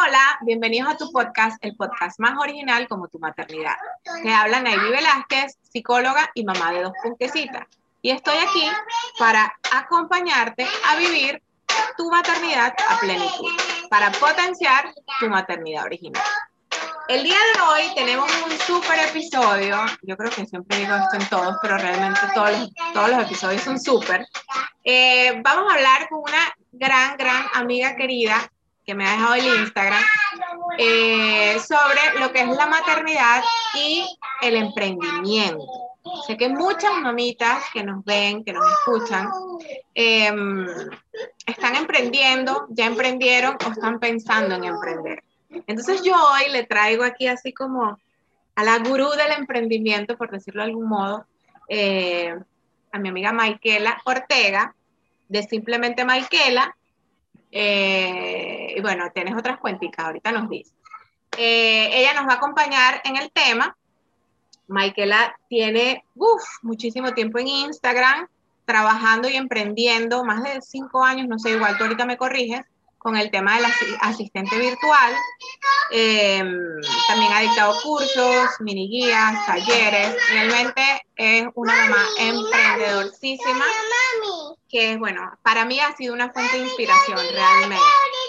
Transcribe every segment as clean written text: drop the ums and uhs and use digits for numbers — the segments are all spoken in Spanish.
Hola, bienvenidos a tu podcast, el podcast más original como tu maternidad. Te habla Nayli Velázquez, psicóloga y mamá de dos punquecitas. Y estoy aquí para acompañarte a vivir tu maternidad a plenitud, para potenciar tu maternidad original. El día de hoy tenemos un súper episodio. Yo creo que siempre digo esto en todos, pero realmente todos los episodios son súper. Vamos a hablar con una gran amiga querida que me ha dejado el Instagram sobre lo que es la maternidad y el emprendimiento. Sé que muchas mamitas que nos ven, que nos escuchan, están emprendiendo, ya emprendieron o están pensando en emprender. Entonces yo hoy le traigo aquí así como a la gurú del emprendimiento, por decirlo de algún modo, a mi amiga Maikela Ortega, de Simplemente Maikela. Y bueno, tienes otras cuenticas, ahorita nos dice. Ella nos va a acompañar en el tema. Maikela tiene muchísimo tiempo en Instagram, trabajando y emprendiendo, más de 5 años, no sé, igual tú ahorita me corriges, con el tema del asistente virtual. También ha dictado cursos, mini guías, talleres. Realmente es una mamá emprendedorcísima que, bueno, para mí ha sido una fuente de inspiración realmente.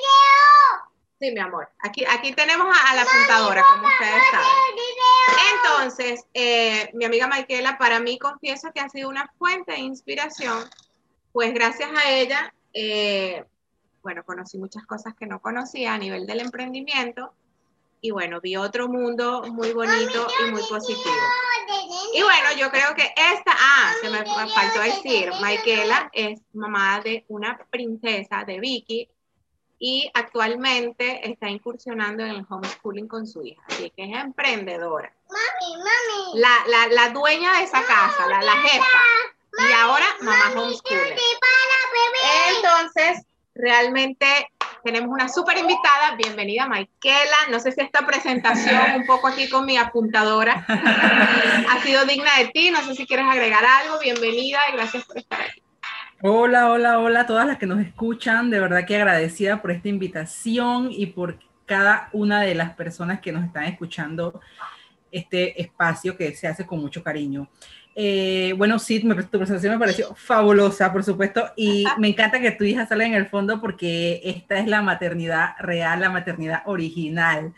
Sí, mi amor. Aquí tenemos a la apuntadora, como ustedes saben. Entonces, mi amiga Maikela, para mí confieso que ha sido una fuente de inspiración, pues gracias a ella, bueno, conocí muchas cosas que no conocía a nivel del emprendimiento y bueno, vi otro mundo muy bonito y muy positivo. Y bueno, yo creo que se me faltó decir, Maikela es mamá de una princesa de Vicky y actualmente está incursionando en el homeschooling con su hija, así que es emprendedora. Mami. La dueña de esa casa, la jefa. Y ahora mamá homeschooler. Entonces, realmente tenemos una súper invitada. Bienvenida, Maikela. No sé si esta presentación, un poco aquí con mi apuntadora, ha sido digna de ti. No sé si quieres agregar algo. Bienvenida y gracias por estar aquí. Hola a todas las que nos escuchan. De verdad que agradecida por esta invitación y por cada una de las personas que nos están escuchando este espacio que se hace con mucho cariño. Bueno, sí, tu presentación me pareció fabulosa, por supuesto, y me encanta que tu hija salga en el fondo porque esta es la maternidad real, la maternidad original.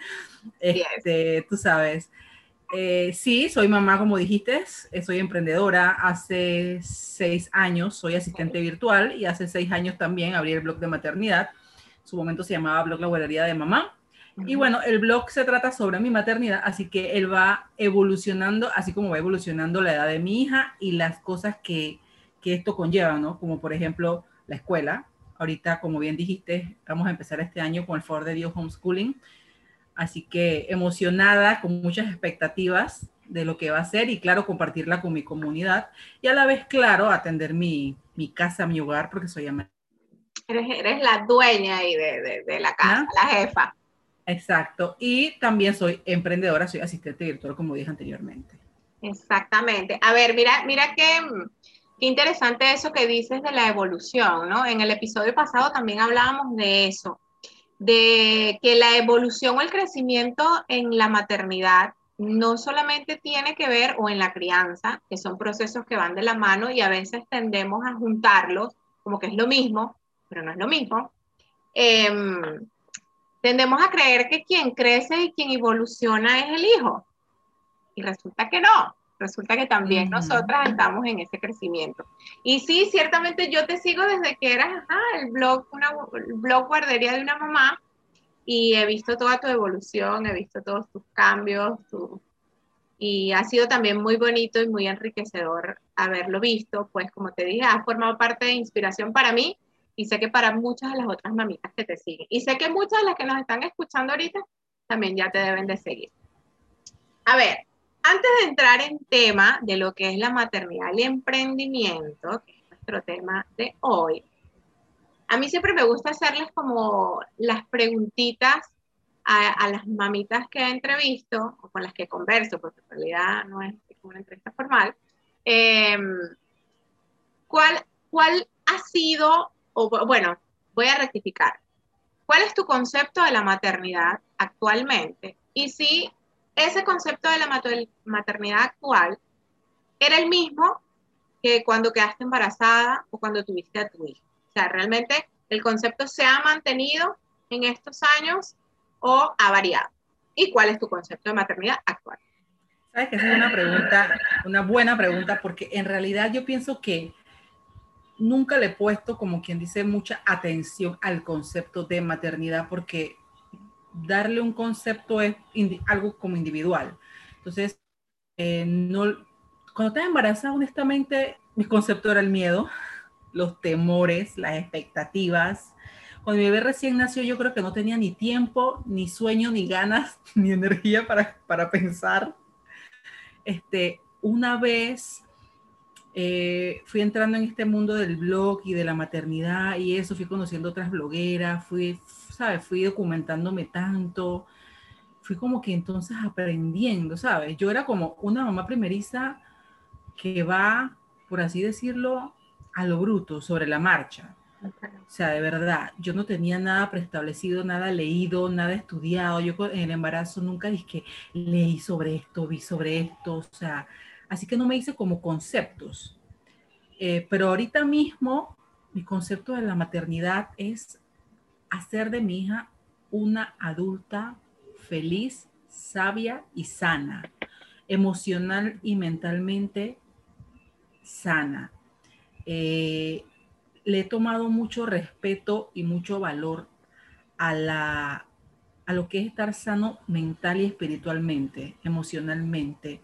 Tú sabes. Sí, soy mamá, como dijiste, soy emprendedora. Hace 6 años soy asistente virtual y hace 6 años también abrí el blog de maternidad. En su momento se llamaba Blog La Guardería de Mamá. Y bueno, el blog se trata sobre mi maternidad, así que él va evolucionando, así como va evolucionando la edad de mi hija y las cosas que esto conlleva, ¿no? Como por ejemplo la escuela. Ahorita, como bien dijiste, vamos a empezar este año con el favor de Dios homeschooling. Así que emocionada, con muchas expectativas de lo que va a ser y claro, compartirla con mi comunidad y a la vez, claro, atender mi casa, mi hogar, porque soy ama. Eres la dueña ahí de la casa, la jefa. Exacto. Y también soy emprendedora, soy asistente virtual, como dije anteriormente. Exactamente. A ver, mira qué interesante eso que dices de la evolución, ¿no? En el episodio pasado también hablábamos de eso, de que la evolución o el crecimiento en la maternidad no solamente tiene que ver, o en la crianza, que son procesos que van de la mano y a veces tendemos a juntarlos como que es lo mismo, pero no es lo mismo. Tendemos a creer que quien crece y quien evoluciona es el hijo. Y resulta que no, resulta que también nosotras estamos en ese crecimiento. Y sí, ciertamente yo te sigo desde que eras el blog guardería de una mamá y he visto toda tu evolución, he visto todos tus cambios, y ha sido también muy bonito y muy enriquecedor haberlo visto, pues como te dije, ha formado parte de inspiración para mí y sé que para muchas de las otras mamitas que te siguen. Y sé que muchas de las que nos están escuchando ahorita también ya te deben de seguir. A ver, antes de entrar en tema de lo que es la maternidad y emprendimiento, que es nuestro tema de hoy, a mí siempre me gusta hacerles como las preguntitas a las mamitas que entrevisto o con las que converso, porque en realidad no es como una entrevista formal. Eh, ¿cuál ha sido, o bueno, voy a rectificar, ¿Cuál es tu concepto de la maternidad actualmente? Y si ese concepto de la maternidad actual era el mismo que cuando quedaste embarazada o cuando tuviste a tu hijo. O sea, realmente el concepto se ha mantenido en estos años o ha variado. ¿Y cuál es tu concepto de maternidad actual? Sabes que esa es una pregunta, una buena pregunta, porque en realidad yo pienso que nunca le he puesto, como quien dice, mucha atención al concepto de maternidad, porque darle un concepto es algo como individual. Entonces, no, cuando estaba embarazada, honestamente, mi concepto era el miedo, los temores, las expectativas. Cuando mi bebé recién nació, yo creo que no tenía ni tiempo, ni sueño, ni ganas, ni energía para pensar. Una vez fui entrando en este mundo del blog y de la maternidad y eso, fui conociendo otras blogueras, ¿sabes? Fui documentándome tanto, fui como que entonces aprendiendo, ¿sabes? Yo era como una mamá primeriza que va, por así decirlo, a lo bruto, sobre la marcha. Okay. O sea, de verdad, yo no tenía nada preestablecido, nada leído, nada estudiado. Yo en el embarazo nunca dije que leí sobre esto, vi sobre esto, o sea, así que no me hice como conceptos. Pero ahorita mismo mi concepto de la maternidad es hacer de mi hija una adulta feliz, sabia y sana, emocional y mentalmente sana. Eh, Le he tomado mucho respeto y mucho valor a, a lo que es estar sano mental y espiritualmente, emocionalmente.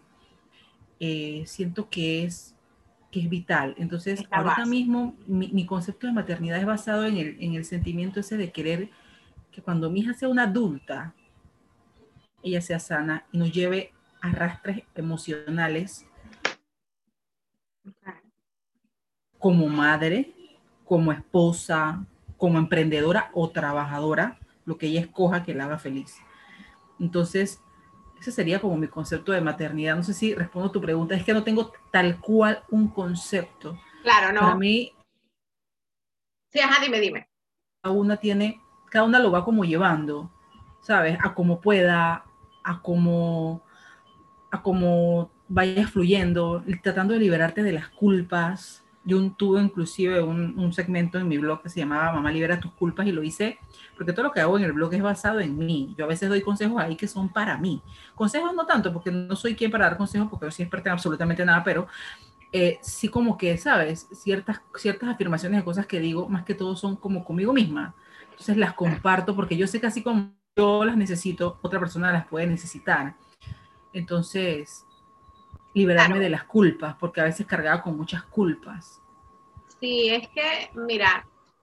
Siento que es vital. Entonces, Es la ahorita base. mismo mi concepto de maternidad es basado en el sentimiento ese de querer que cuando mi hija sea una adulta, ella sea sana y nos lleve a arrastres emocionales Okay. como madre, como esposa, como emprendedora o trabajadora, lo que ella escoja que la haga feliz. Entonces, ese sería como mi concepto de maternidad. No sé si respondo a tu pregunta, es que no tengo tal cual un concepto. Claro, Para no. mí, Sí, ajá, dime, dime. cada una lo va como llevando, ¿sabes? A como pueda, a como, a como vaya fluyendo, tratando de liberarte de las culpas. Yo tuve inclusive un segmento en mi blog que se llamaba Mamá libera tus culpas y lo hice porque todo lo que hago en el blog es basado en mí. Yo a veces doy consejos ahí que son para mí. Consejos no tanto porque no soy quien para dar consejos porque no soy experta en absolutamente nada, pero sí como que, ¿sabes? Ciertas afirmaciones de cosas que digo, más que todo son como conmigo misma. Entonces las comparto porque yo sé que así como yo las necesito, otra persona las puede necesitar. Entonces, liberarme de Claro, las culpas, porque a veces cargaba con muchas culpas. sí, es que, mira,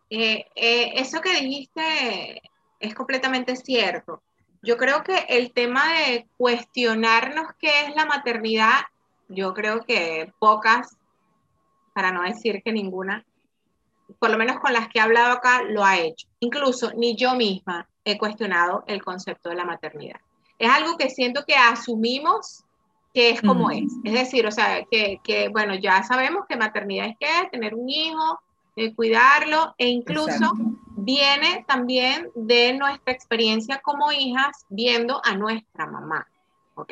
eso que dijiste es completamente cierto. Yo creo que el tema de cuestionarnos qué es la maternidad, yo creo que pocas, para no decir que ninguna, por lo menos con las que he hablado acá, lo ha hecho. Incluso ni yo misma he cuestionado el concepto de la maternidad. Es algo que siento que asumimos que es como es. Es decir, o sea, bueno, ya sabemos que maternidad es que tener un hijo, cuidarlo, e incluso Exacto. viene también de nuestra experiencia como hijas viendo a nuestra mamá. ¿Ok?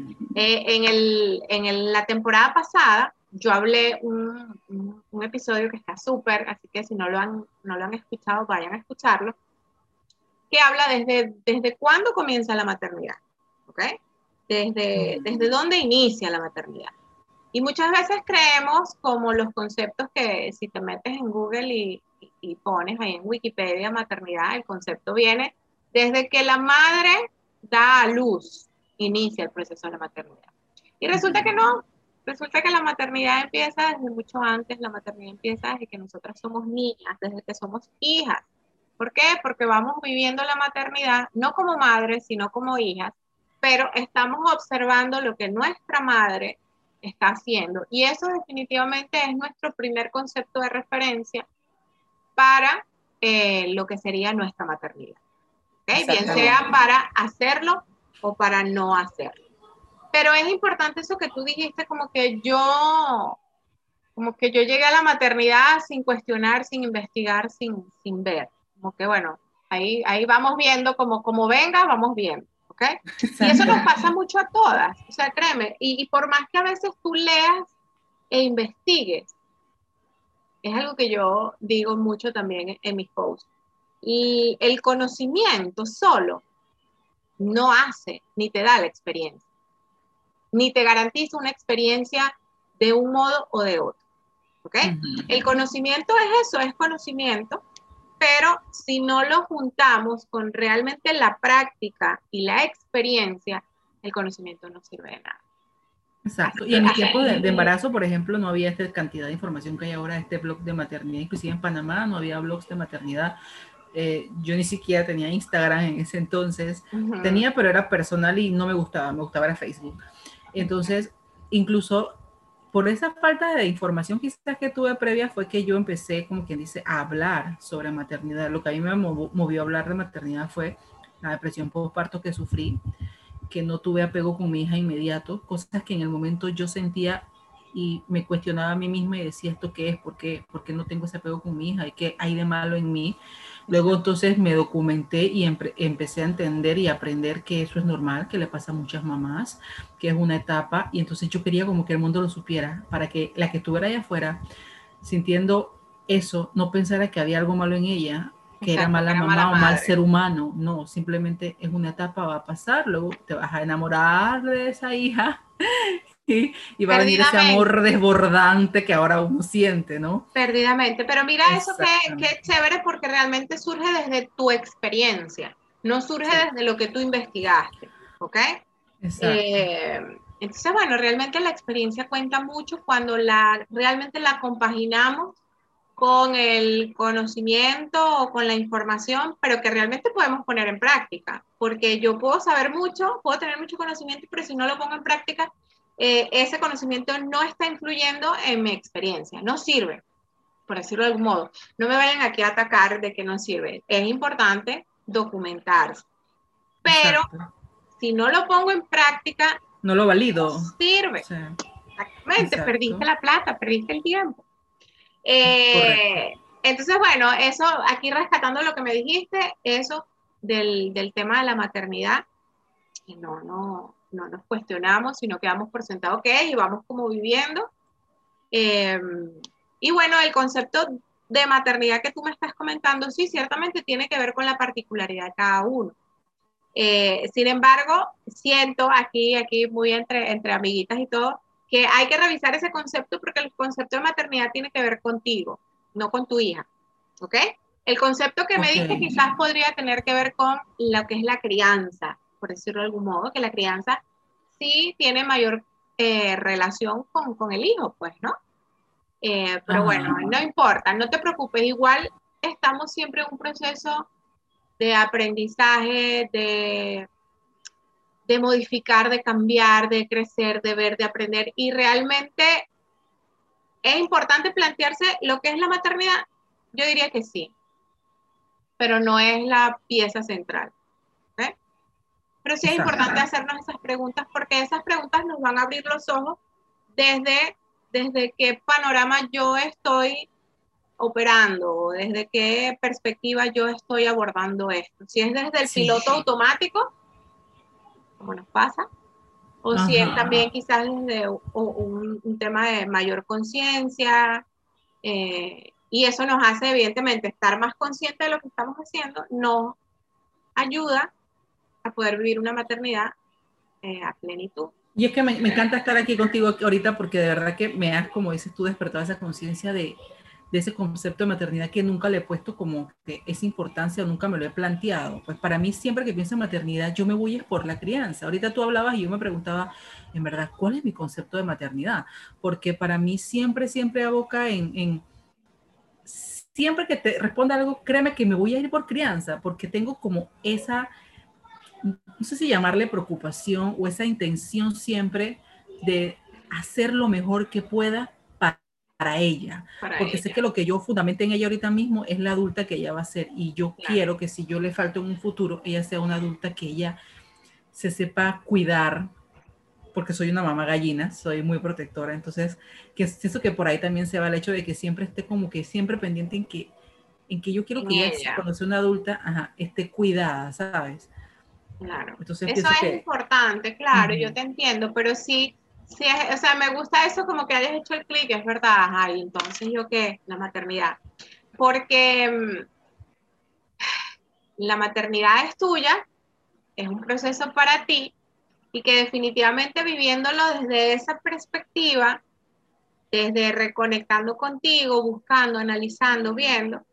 La temporada pasada yo hablé un episodio que está súper, así que si no lo han escuchado, vayan a escucharlo, que habla desde cuándo comienza la maternidad, ¿ok? Desde dónde inicia la maternidad. Y muchas veces creemos como los conceptos que si te metes en Google y pones ahí en Wikipedia maternidad, el concepto viene desde que la madre da a luz, inicia el proceso de la maternidad. Y resulta que no, resulta que la maternidad empieza desde mucho antes, la maternidad empieza desde que nosotras somos niñas, desde que somos hijas. ¿Por qué? Porque vamos viviendo la maternidad no como madres, sino como hijas, pero estamos observando lo que nuestra madre está haciendo. Y eso definitivamente es nuestro primer concepto de referencia para lo que sería nuestra maternidad. ¿Okay? Bien sea Exactamente. para hacerlo o para no hacerlo. Pero es importante eso que tú dijiste, como que yo llegué a la maternidad sin cuestionar, sin investigar, sin ver. Como que bueno, ahí vamos viendo, como venga, vamos viendo, ¿ok? Y eso Exacto. nos pasa mucho a todas, o sea, créeme, y por más que a veces tú leas e investigues, es algo que yo digo mucho también en mis posts, y el conocimiento solo no hace ni te da la experiencia, ni te garantiza una experiencia de un modo o de otro, ¿ok? El conocimiento es eso, es conocimiento, pero si no lo juntamos con realmente la práctica y la experiencia, el conocimiento no sirve de nada. Exacto. Y Así, en mis tiempos de así. embarazo, por ejemplo, no había esta cantidad de información que hay ahora, este blog de maternidad. Inclusive en Panamá no había blogs de maternidad. Yo ni siquiera tenía Instagram en ese entonces. Tenía, pero era personal y no me gustaba era Facebook. Entonces, incluso por esa falta de información quizás que tuve previa fue que yo empecé, como quien dice, a hablar sobre maternidad. Lo que a mí me movió a hablar de maternidad fue la depresión postparto que sufrí, que no tuve apego con mi hija inmediato, cosas que en el momento yo sentía y me cuestionaba a mí misma y decía, ¿esto qué es? ¿Por qué no tengo ese apego con mi hija? ¿Y qué hay de malo en mí? Luego entonces me documenté y empecé a entender y aprender que eso es normal, que le pasa a muchas mamás, que es una etapa, y entonces yo quería como que el mundo lo supiera, para que la que estuviera allá afuera sintiendo eso, no pensara que había algo malo en ella, que era Exacto, que mala era mala mamá o mal madre. ser humano. No, simplemente es una etapa, va a pasar, luego te vas a enamorar de esa hija y va a venir ese Perdidamente, amor desbordante que ahora uno siente, ¿no? perdidamente. Pero mira eso que Exactamente. chévere porque realmente surge desde tu experiencia, no surge Sí, desde lo que tú investigaste, ¿ok? exacto. Eh, entonces, bueno, realmente la experiencia cuenta mucho cuando realmente la compaginamos con el conocimiento o con la información, pero que realmente podemos poner en práctica, porque yo puedo saber mucho, puedo tener mucho conocimiento, pero si no lo pongo en práctica, ese conocimiento no está influyendo en mi experiencia, no sirve, por decirlo de algún modo. No me vayan aquí a atacar de que no sirve. Es importante documentarse, pero Exacto. si no lo pongo en práctica, No lo no valido. sirve. Sí, Exactamente, perdiste exacto. la plata, perdiste el tiempo. Correcto. Entonces, bueno, eso, aquí rescatando lo que me dijiste, eso del tema de la maternidad, que no nos cuestionamos, sino que damos por sentado que es y vamos como viviendo. Eh, y bueno, el concepto de maternidad que tú me estás comentando, sí, ciertamente tiene que ver con la particularidad de cada uno. Sin embargo, siento aquí muy entre amiguitas y todo, que hay que revisar ese concepto porque el concepto de maternidad tiene que ver contigo, no con tu hija, ¿ok? El concepto que me Ok. diste quizás podría tener que ver con lo que es la crianza, por decirlo de algún modo, que la crianza sí tiene mayor relación con el hijo, pues, ¿no? Pero bueno, Ajá. no importa, no te preocupes, igual estamos siempre en un proceso de aprendizaje, de modificar, de cambiar, de crecer, de ver, de aprender. Y realmente es importante plantearse lo que es la maternidad. Yo diría que sí, pero no es la pieza central. ¿Eh? Pero sí es Exacto. importante hacernos esas preguntas porque esas preguntas nos van a abrir los ojos desde, desde qué panorama yo estoy operando o desde qué perspectiva yo estoy abordando esto. Si es desde el Sí. piloto automático, como nos pasa, o si es Ajá. también quizás desde un tema de mayor conciencia, y eso nos hace evidentemente estar más conscientes de lo que estamos haciendo, nos ayuda a poder vivir una maternidad a plenitud. Y es que me encanta estar aquí contigo ahorita porque de verdad que me has, como dices tú, despertado esa conciencia de ese concepto de maternidad que nunca le he puesto como que esa importancia o nunca me lo he planteado. Pues para mí siempre que pienso en maternidad yo me voy es por la crianza. Ahorita tú hablabas y yo me preguntaba, en verdad, ¿cuál es mi concepto de maternidad? Porque para mí siempre aboca siempre que te responda algo, créeme que me voy a ir por crianza, porque tengo como esa, no sé si llamarle preocupación o esa intención siempre de hacer lo mejor que pueda para ella, Para porque sé ella. que lo que yo fundamente en ella ahorita mismo es la adulta que ella va a ser y yo Claro. quiero que si yo le falto en un futuro, ella sea una adulta que ella se sepa cuidar, porque soy una mamá gallina, soy muy protectora, entonces que es eso que por ahí también se va el hecho de que siempre esté como que siempre pendiente en que en que yo quiero en que ella, ella. cuando sea una adulta, esté cuidada, ¿sabes? Claro, Entonces eso pienso es que... importante, claro, yo te entiendo, pero sí, sí es, o sea, me gusta eso como que hayas hecho el clic, es verdad, ajá, y entonces yo qué, la maternidad, porque la maternidad es tuya, es un proceso para ti, y que definitivamente viviéndolo desde esa perspectiva, desde reconectando contigo, buscando, analizando, viendo,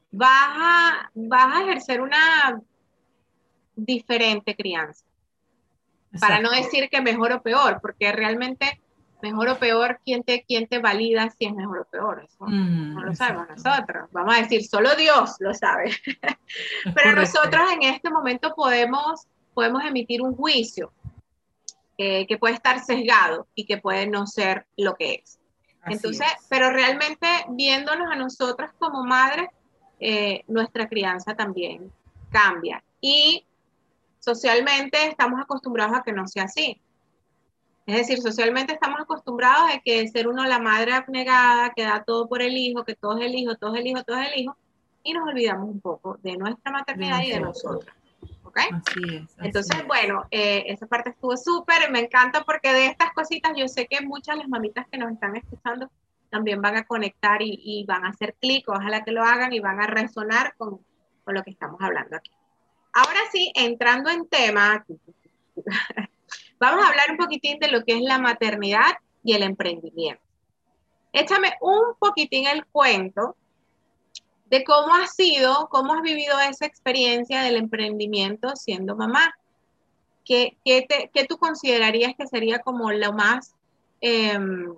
vas a ejercer una diferente crianza. Para no Exacto. decir que mejor o peor, porque realmente mejor o peor, quién te valida si es mejor o peor? Eso no lo sabemos Exacto. nosotros. Vamos a decir, solo Dios lo sabe. Es Pero correcto. nosotros en este momento podemos emitir un juicio que puede estar sesgado y que puede no ser lo que es. Así Entonces, es. pero realmente viéndonos a nosotras como madres, nuestra crianza también cambia. Y socialmente estamos acostumbrados a que no sea así. Es decir, socialmente estamos acostumbrados a que ser uno la madre abnegada, que da todo por el hijo, que todo es el hijo, todo es el hijo, todo es el hijo, y nos olvidamos un poco de nuestra De maternidad y de nosotros. nosotras. ¿Ok? Así es, Entonces, así es. bueno, esa parte estuvo súper, me encanta porque de estas cositas yo sé que muchas de las mamitas que nos están escuchando también van a conectar y van a hacer clic, ojalá que lo hagan y van a resonar con lo que estamos hablando aquí. Ahora sí, entrando en tema, vamos a hablar un poquitín de lo que es la maternidad y el emprendimiento. Échame un poquitín el cuento de cómo has sido, cómo has vivido esa experiencia del emprendimiento siendo mamá. ¿Qué tú considerarías que sería como lo más eh,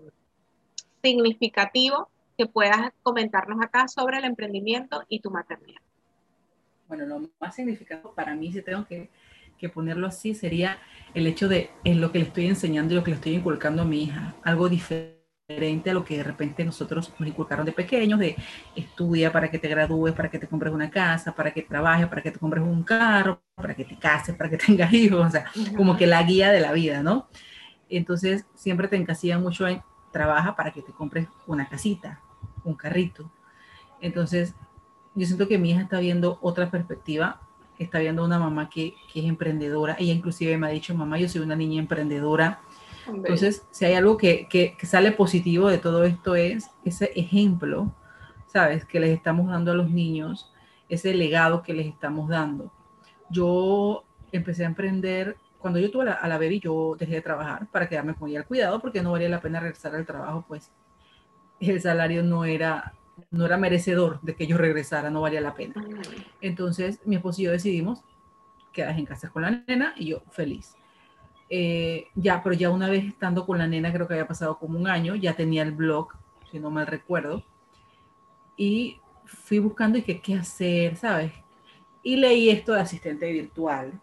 significativo que puedas comentarnos acá sobre el emprendimiento y tu maternidad? Bueno, lo más significativo para mí, si tengo que ponerlo así, sería el hecho de en lo que le estoy enseñando y lo que le estoy inculcando a mi hija, algo diferente a lo que de repente nosotros nos inculcaron de pequeños, de estudia para que te gradúes, para que te compres una casa, para que trabajes, para que te compres un carro, para que te cases, para que tengas hijos, o sea, como que la guía de la vida, ¿no? Entonces siempre te encasillan mucho en trabaja para que te compres una casita, un carrito. Entonces yo siento que mi hija está viendo otra perspectiva, está viendo una mamá que es emprendedora. Ella inclusive me ha dicho, mamá, yo soy una niña emprendedora. Entonces, si hay algo que sale positivo de todo esto es ese ejemplo, ¿sabes? Que les estamos dando a los niños, ese legado que les estamos dando. Yo empecé a emprender, cuando yo tuve a la baby, yo dejé de trabajar para quedarme con ella al cuidado, porque no valía la pena regresar al trabajo, pues el salario no era merecedor de que yo regresara, no valía la pena. Entonces mi esposo y yo decidimos quedarse en casa con la nena y yo feliz. Pero ya una vez estando con la nena, creo que había pasado como un año, ya tenía el blog, si no mal recuerdo, y fui buscando y qué hacer, ¿sabes? Y leí esto de asistente virtual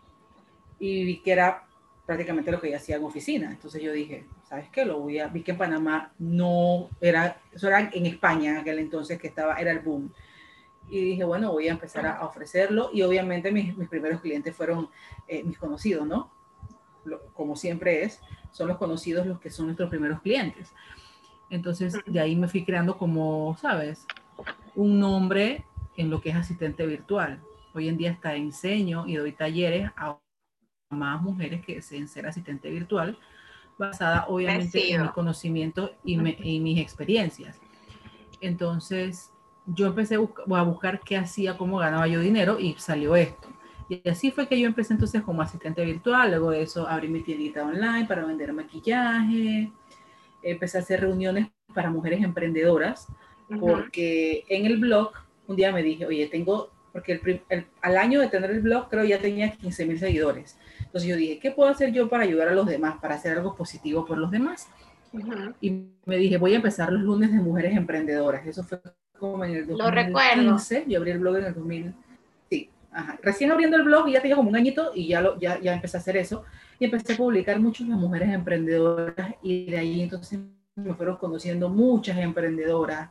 y vi que era prácticamente lo que yo hacía en oficina. Entonces yo dije, ¿sabes qué? Vi que en Panamá no era, eso era en España en aquel entonces que era el boom. Y dije, bueno, voy a empezar a ofrecerlo y obviamente mis primeros clientes fueron mis conocidos, ¿no? Como siempre son los conocidos los que son nuestros primeros clientes. Entonces de ahí me fui creando como, ¿sabes? Un nombre en lo que es asistente virtual. Hoy en día hasta enseño y doy talleres a más mujeres que deseen ser asistente virtual, basada obviamente en mi conocimiento y mis experiencias. Entonces, yo empecé a buscar qué hacía, cómo ganaba yo dinero y salió esto. Y así fue que yo empecé entonces como asistente virtual, luego de eso abrí mi tiendita online para vender maquillaje, empecé a hacer reuniones para mujeres emprendedoras, porque en el blog un día me dije, oye, porque al año de tener el blog creo ya tenía 15,000 seguidores. Entonces yo dije, ¿qué puedo hacer yo para ayudar a los demás, para hacer algo positivo por los demás? Y me dije, voy a empezar los lunes de mujeres emprendedoras. Eso fue como en el 2015. Yo abrí el blog en el 2000. Sí, ajá. Recién abriendo el blog, ya tenía como un añito y ya empecé a hacer eso. Y empecé a publicar muchas mujeres emprendedoras y de ahí entonces me fueron conociendo muchas emprendedoras.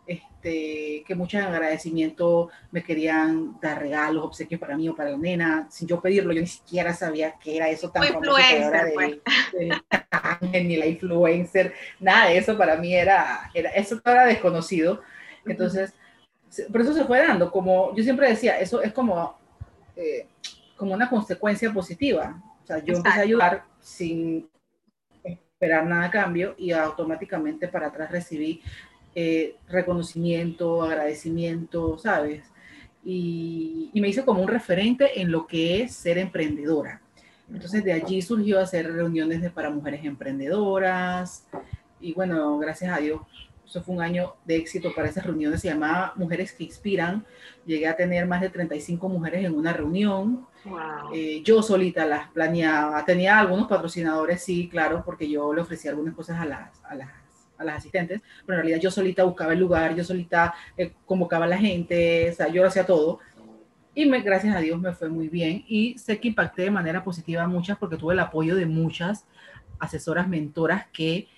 Que muchas en agradecimiento me querían dar regalos, obsequios para mí o para la nena, sin yo pedirlo. Yo ni siquiera sabía qué era eso tan famoso que ahora del ni la influencer, nada de eso para mí eso era desconocido. Entonces por eso se fue dando, como yo siempre decía, eso es como una consecuencia positiva. O sea, yo empecé a Exacto. ayudar sin esperar nada a cambio y automáticamente para atrás recibí reconocimiento, agradecimiento, ¿sabes? Y me hice como un referente en lo que es ser emprendedora. Entonces de allí surgió hacer reuniones para mujeres emprendedoras y bueno, gracias a Dios, eso fue un año de éxito para esas reuniones, se llamaba Mujeres que Inspiran, llegué a tener más de 35 mujeres en una reunión, Wow. yo solita las planeaba, tenía algunos patrocinadores, sí, claro, porque yo le ofrecía algunas cosas a las asistentes, pero en realidad yo solita buscaba el lugar, yo solita convocaba a la gente, o sea, yo lo hacía todo. Y gracias a Dios me fue muy bien y sé que impacté de manera positiva a muchas porque tuve el apoyo de muchas asesoras, mentoras que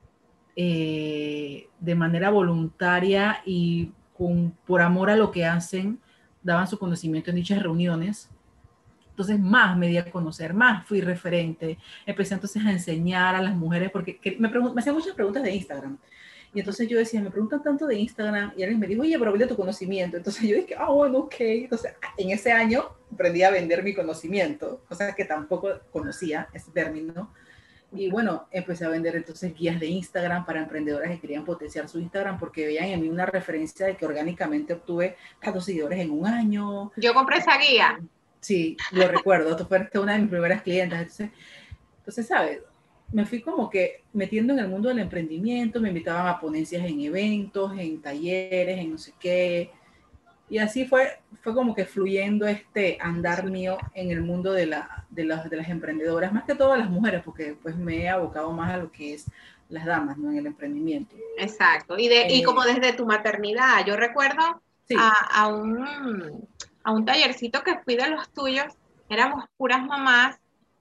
de manera voluntaria y por amor a lo que hacen, daban su conocimiento en dichas reuniones. Entonces más me di a conocer, más fui referente, empecé entonces a enseñar a las mujeres, porque me hacían muchas preguntas de Instagram. Y entonces yo decía, me preguntan tanto de Instagram, y alguien me dijo, oye, pero vende tu conocimiento. Entonces yo dije, bueno, ok. Entonces en ese año aprendí a vender mi conocimiento, cosa que tampoco conocía ese término. Y bueno, empecé a vender entonces guías de Instagram para emprendedoras que querían potenciar su Instagram porque veían en mí una referencia de que orgánicamente obtuve tantos seguidores en un año. Yo compré esa guía. Sí, lo recuerdo, tú fuiste una de mis primeras clientas. Entonces, ¿sabes? Me fui como que metiendo en el mundo del emprendimiento, me invitaban a ponencias en eventos, en talleres, en no sé qué. Y así fue como que fluyendo este andar mío en el mundo de las emprendedoras, más que todas las mujeres, porque pues me he abocado más a lo que es las damas, ¿no? En el emprendimiento. Exacto. Y como Eh, desde tu maternidad, yo recuerdo a, sí, a un tallercito que fui de los tuyos, éramos puras mamás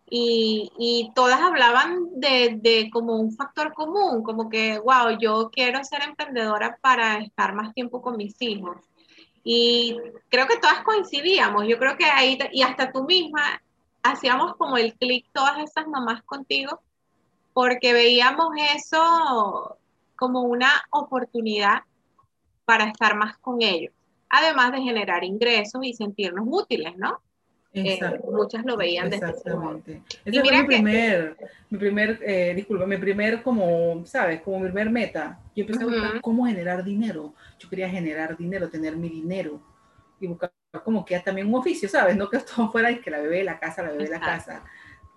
y todas hablaban de como un factor común, como que, wow, yo quiero ser emprendedora para estar más tiempo con mis hijos. Y creo que todas coincidíamos, yo creo que ahí, y hasta tú misma, hacíamos como el clic todas esas mamás contigo porque veíamos eso como una oportunidad para estar más con ellos, además de generar ingresos y sentirnos útiles, ¿no? Muchas lo veían desde ese modo. exactamente. Y Ese fue mira que, disculpa, mi primer como, ¿sabes? Como mi primer meta. Yo empecé a buscar uh-huh, cómo generar dinero. Yo quería generar dinero, tener mi dinero y buscar como que también un oficio, ¿sabes? No que todo fuera y que la bebé de la casa, la bebé de la exacto, casa.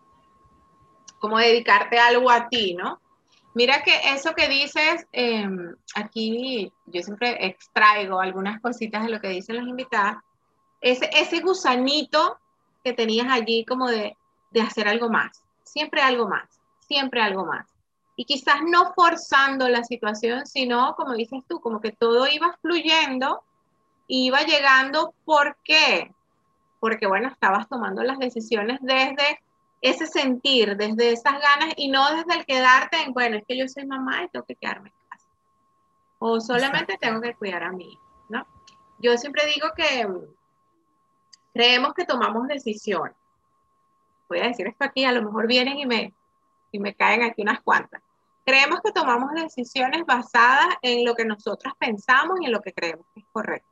como dedicarte a algo a ti, ¿no? Mira que eso que dices, aquí yo siempre extraigo algunas cositas de lo que dicen las invitadas, ese gusanito que tenías allí como de hacer algo más, siempre algo más, siempre algo más. Y quizás no forzando la situación, sino, como dices tú, como que todo iba fluyendo, iba llegando. ¿Por qué? Porque, bueno, estabas tomando las decisiones desde ese sentir, desde esas ganas y no desde el quedarte en, bueno, es que yo soy mamá y tengo que quedarme en casa. O solamente Exacto. tengo que cuidar a mi hijo, ¿no? Yo siempre digo que creemos que tomamos decisiones. Voy a decir esto aquí, a lo mejor vienen y me caen aquí unas cuantas. Creemos que tomamos decisiones basadas en lo que nosotras pensamos y en lo que creemos que es correcto.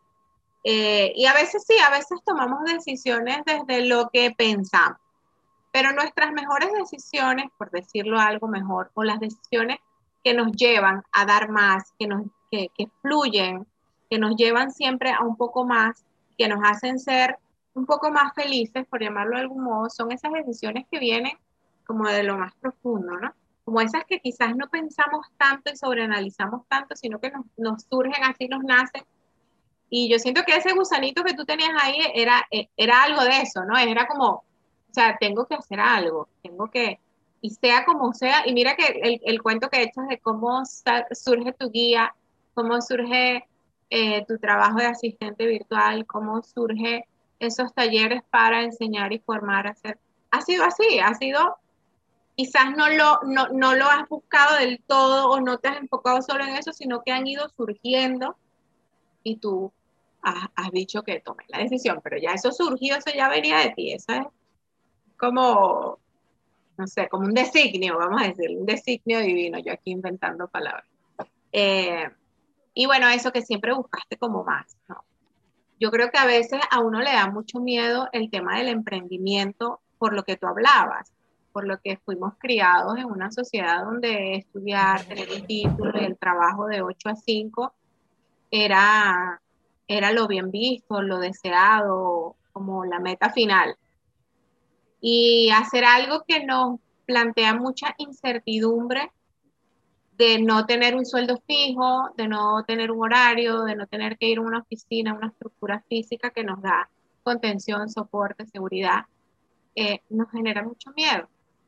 Y a veces sí, a veces tomamos decisiones desde lo que pensamos, pero nuestras mejores decisiones, por decirlo algo mejor, o las decisiones que nos llevan a dar más, que fluyen, que nos llevan siempre a un poco más, que nos hacen ser un poco más felices, por llamarlo de algún modo, son esas decisiones que vienen como de lo más profundo, ¿no? Como esas que quizás no pensamos tanto y sobreanalizamos tanto, sino que nos surgen así, nos nacen. Y yo siento que ese gusanito que tú tenías ahí era algo de eso, ¿no? Era como, o sea, tengo que hacer algo, y sea como sea, y mira que el cuento que echas de cómo surge tu guía, cómo surge tu trabajo de asistente virtual, cómo surge esos talleres para enseñar y formar a hacer, ha sido así, quizás no lo has buscado del todo o no te has enfocado solo en eso, sino que han ido surgiendo y tú has dicho que tomes la decisión, pero ya eso surgió, eso ya venía de ti, eso es como, no sé, como un designio, vamos a decir, un designio divino, yo aquí inventando palabras. Eh, Y bueno, eso que siempre buscaste como más, ¿no? Yo creo que a veces a uno le da mucho miedo el tema del emprendimiento por lo que tú hablabas, por lo que fuimos criados en una sociedad donde estudiar, tener un título y el trabajo de 8 a 5 era, era lo bien visto, lo deseado, como la meta final. Y hacer algo que nos plantea mucha incertidumbre de no tener un sueldo fijo, de no tener un horario, de no tener que ir a una oficina, una estructura física que nos da contención, soporte, seguridad, nos genera mucho miedo.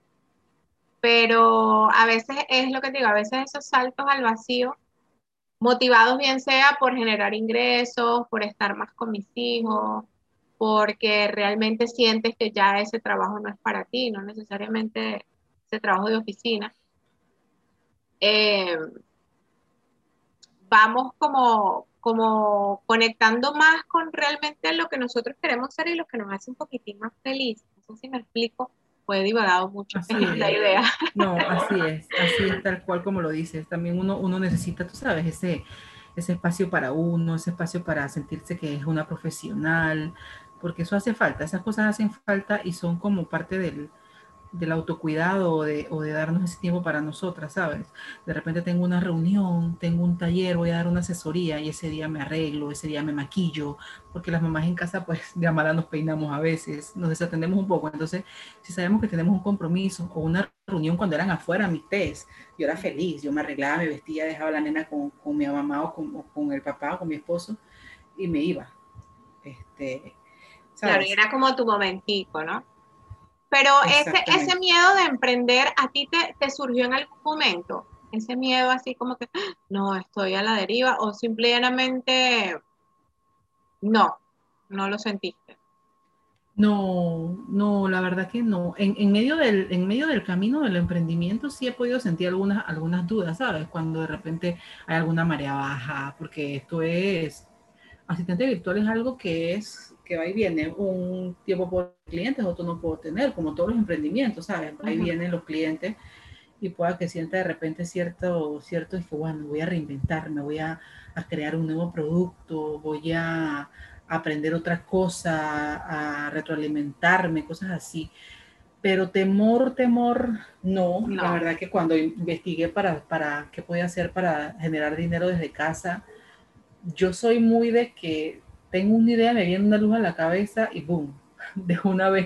Pero a veces es lo que te digo, a veces esos saltos al vacío, motivados bien sea por generar ingresos, por estar más con mis hijos, porque realmente sientes que ya ese trabajo no es para ti, no necesariamente ese trabajo de oficina. Eh, Vamos como conectando más con realmente lo que nosotros queremos ser y lo que nos hace un poquitín más feliz. No sé si me explico, pues he divagado mucho Así en la es. idea. No, así es tal cual como lo dices. También uno necesita, tú sabes, ese espacio para uno, ese espacio para sentirse que es una profesional, porque eso hace falta, esas cosas hacen falta y son como parte del autocuidado o de darnos ese tiempo para nosotras, ¿sabes? De repente tengo una reunión, tengo un taller, voy a dar una asesoría y ese día me arreglo, ese día me maquillo, porque las mamás en casa pues de mala nos peinamos a veces, nos desatendemos un poco. Entonces, si sabemos que tenemos un compromiso o una reunión cuando eran afuera mis tés, yo era feliz, yo me arreglaba, me vestía, dejaba a la nena con mi mamá o con el papá o con mi esposo y me iba, este, Claro, y ¿sabes? era como tu momentico, ¿no? Pero ese Exactamente. miedo de emprender, ¿a ti te surgió en algún momento? Ese miedo así como que, "Ah, no, estoy a la deriva", o simplemente no, no lo sentiste. No, no, la verdad que no. En medio del camino del emprendimiento sí he podido sentir algunas dudas, ¿sabes? Cuando de repente hay alguna marea baja, porque esto es, asistente virtual es algo que va y viene. Un tiempo por clientes, otro no puedo tener, como todos los emprendimientos, ¿sabes? Ahí Ujú. vienen los clientes y pueda que sienta de repente cierto, es que bueno, voy a reinventarme, voy a crear un nuevo producto, voy a aprender otra cosa, a retroalimentarme, cosas así. Pero temor, no. La No. verdad que cuando investigué para qué podía hacer para generar dinero desde casa, yo soy muy de que tengo una idea, me viene una luz a la cabeza y boom, de una vez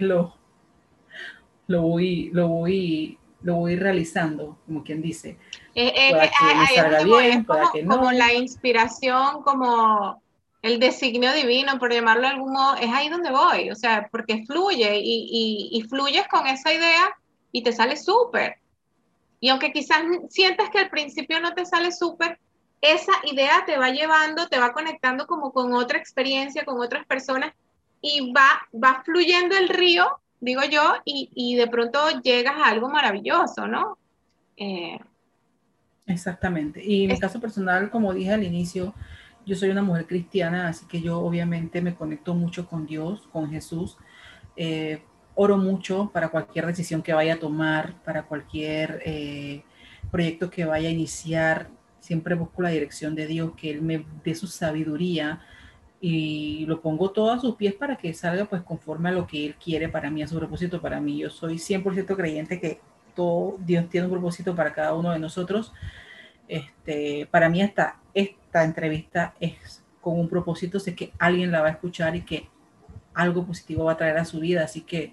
lo voy realizando, como quien dice. Pueda que me Ahí es salga donde voy, es bien, pueda que como no. la inspiración, como el designio divino, por llamarlo de algún modo, es ahí donde voy, o sea, porque fluye y fluyes con esa idea y te sale súper. Y aunque quizás sientas que al principio no te sale súper, esa idea te va llevando, te va conectando como con otra experiencia, con otras personas y va fluyendo el río, digo yo, y de pronto llegas a algo maravilloso, ¿no? Eh, Exactamente. Y en mi es, caso personal, como dije al inicio, yo soy una mujer cristiana, así que yo obviamente me conecto mucho con Dios, con Jesús. Eh, Oro mucho para cualquier decisión que vaya a tomar, para cualquier proyecto que vaya a iniciar. Siempre busco la dirección de Dios, que Él me dé su sabiduría y lo pongo todo a sus pies para que salga pues conforme a lo que Él quiere para mí, a su propósito para mí. Yo soy 100% creyente que todo Dios tiene un propósito para cada uno de nosotros. Para mí esta entrevista es con un propósito, sé que alguien la va a escuchar y que algo positivo va a traer a su vida, así que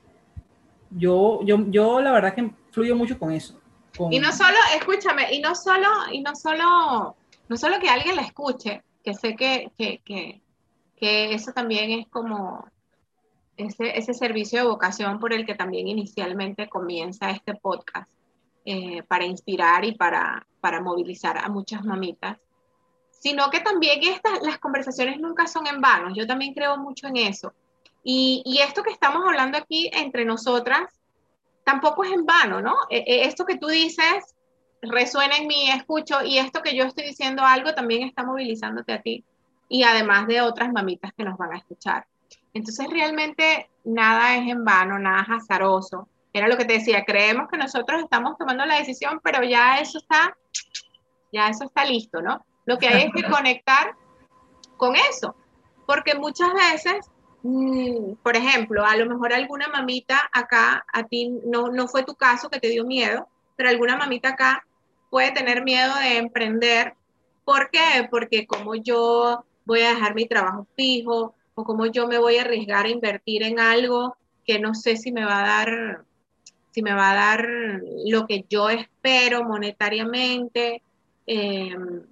yo la verdad que fluyo mucho con eso, y no con solo, escúchame, no solo que alguien la escuche, que sé que eso también es como ese servicio de vocación por el que también inicialmente comienza este podcast, para inspirar y para movilizar a muchas mamitas, sino que también las conversaciones nunca son en vano. Yo también creo mucho en eso. Y esto que estamos hablando aquí entre nosotras tampoco es en vano, ¿no? Esto que tú dices resuena en mí, escucho, y esto que yo estoy diciendo algo también está movilizándote a ti, y además de otras mamitas que nos van a escuchar. Entonces realmente nada es en vano, nada es azaroso. Era lo que te decía, creemos que nosotros estamos tomando la decisión, pero ya eso está listo, ¿no? Lo que hay es que conectar con eso, porque muchas veces, por ejemplo, a lo mejor alguna mamita acá, a ti no fue tu caso que te dio miedo, pero alguna mamita acá puede tener miedo de emprender. ¿Por qué? Porque como yo voy a dejar mi trabajo fijo, o como yo me voy a arriesgar a invertir en algo que no sé si me va a dar lo que yo espero monetariamente. Eh,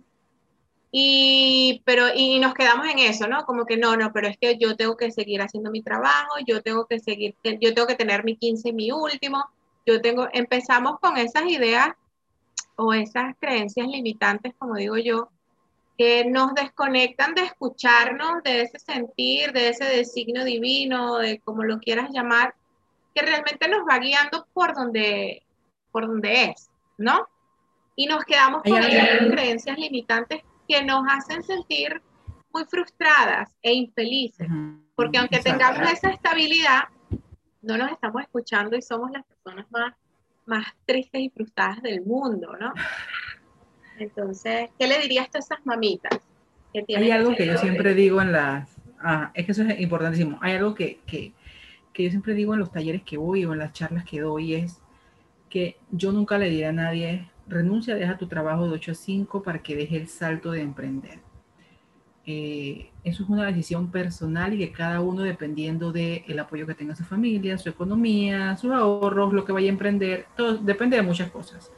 y nos quedamos en eso, ¿no? Como que no, pero es que yo tengo que seguir haciendo mi trabajo, yo tengo que tener mi 15 y mi último, empezamos con esas ideas o esas creencias limitantes, como digo yo, que nos desconectan de escucharnos, de ese sentir, de ese designio divino, de como lo quieras llamar, que realmente nos va guiando por donde es, ¿no? Y nos quedamos Hay con esas algo, creencias limitantes que nos hacen sentir muy frustradas e infelices, porque aunque exacto. tengamos esa estabilidad, no nos estamos escuchando y somos las personas más tristes y frustradas del mundo, ¿no? Entonces, ¿qué le dirías a esas mamitas que Hay tienen algo ese que yo tipo siempre digo en las... es que eso es importantísimo. Hay algo que yo siempre digo en los talleres que voy o en las charlas que doy es que yo nunca le diré a nadie, renuncia, deja tu trabajo de 8 a 5 para que deje el salto de emprender. Eso es una decisión personal y que cada uno, dependiendo del apoyo que tenga su familia, su economía, sus ahorros, lo que vaya a emprender, todo depende de muchas cosas.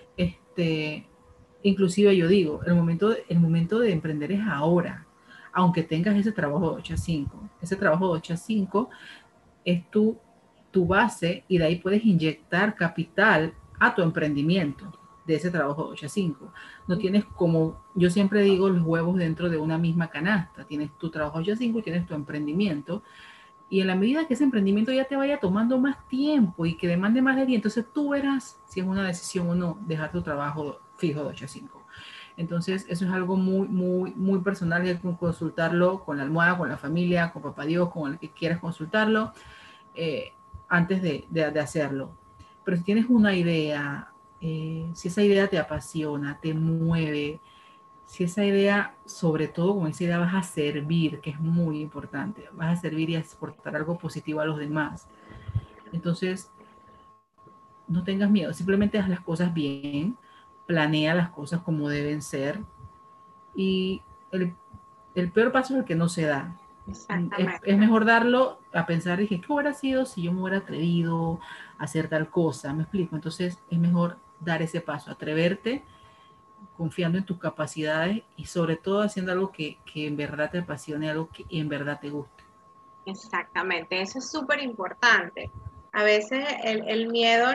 Inclusive yo digo, el momento de emprender es ahora, aunque tengas ese trabajo de 8 a 5. Ese trabajo de 8 a 5 es tu base y de ahí puedes inyectar capital a tu emprendimiento de ese trabajo de 8 a 5. No tienes, como yo siempre digo, los huevos dentro de una misma canasta. Tienes tu trabajo 8 a 5 y tienes tu emprendimiento. Y en la medida que ese emprendimiento ya te vaya tomando más tiempo y que demande más de ti, entonces tú verás si es una decisión o no dejar tu trabajo fijo de 8 a 5. Entonces, eso es algo muy, muy, muy personal y hay que consultarlo con la almohada, con la familia, con papá Dios, con el que quieras consultarlo eh, antes de hacerlo. Pero si tienes una idea, si esa idea te apasiona, te mueve, si esa idea, sobre todo con esa idea vas a servir, que es muy importante, vas a servir y a exportar algo positivo a los demás. Entonces, no tengas miedo, simplemente haz las cosas bien, planea las cosas como deben ser y el peor paso es el que no se da. Es Exactamente. mejor darlo a pensar, dije, ¿qué hubiera sido si yo me hubiera atrevido a hacer tal cosa? ¿Me explico? Entonces es mejor dar ese paso, atreverte confiando en tus capacidades y sobre todo haciendo algo que en verdad te apasione, algo que en verdad te guste. Exactamente, eso es súper importante. A veces el miedo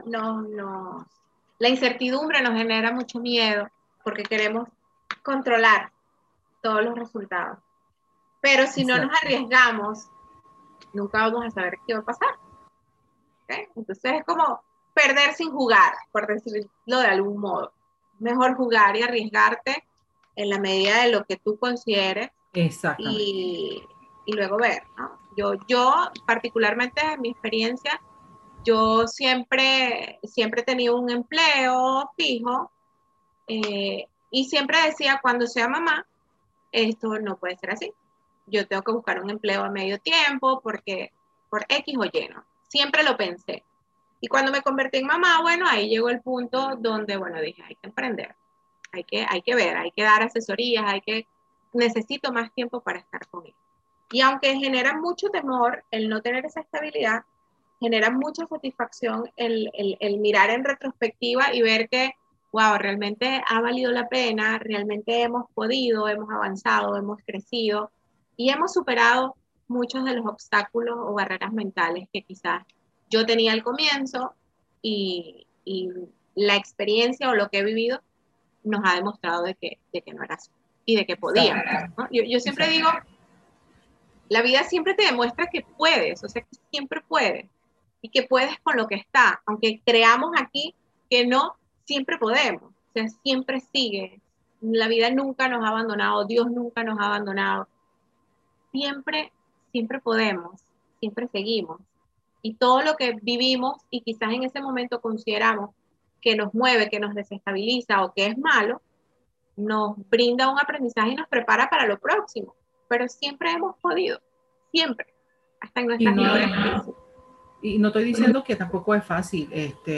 la incertidumbre nos genera mucho miedo porque queremos controlar todos los resultados. Pero si no nos Exacto. arriesgamos, nunca vamos a saber qué va a pasar. ¿Okay? Entonces es como perder sin jugar, por decirlo de algún modo. Mejor jugar y arriesgarte en la medida de lo que tú consideres Exactamente. y luego ver, ¿no? Yo particularmente en mi experiencia, yo siempre he tenido un empleo fijo y siempre decía, cuando sea mamá, esto no puede ser así. Yo tengo que buscar un empleo a medio tiempo porque por X o Y, ¿no? Siempre lo pensé. Y cuando me convertí en mamá, bueno, ahí llegó el punto donde, bueno, dije, hay que emprender, hay que ver, hay que dar asesorías, necesito más tiempo para estar con él. Y aunque genera mucho temor el no tener esa estabilidad, genera mucha satisfacción el mirar en retrospectiva y ver que, wow, realmente ha valido la pena, realmente hemos podido, hemos avanzado, hemos crecido y hemos superado muchos de los obstáculos o barreras mentales que quizás yo tenía al comienzo y la experiencia o lo que he vivido nos ha demostrado de que no era así y de que podíamos, Exacto. ¿no? Yo siempre Exacto. digo, la vida siempre te demuestra que puedes, o sea, que siempre puedes y que puedes con lo que está, aunque creamos aquí que no, siempre podemos, o sea, siempre sigue. La vida nunca nos ha abandonado, Dios nunca nos ha abandonado, siempre, siempre podemos, siempre seguimos. Y todo lo que vivimos y quizás en ese momento consideramos que nos mueve, que nos desestabiliza o que es malo, nos brinda un aprendizaje y nos prepara para lo próximo. Pero siempre hemos podido, siempre, hasta en Y nuestras no, mejores crisis. y no estoy diciendo que tampoco es fácil,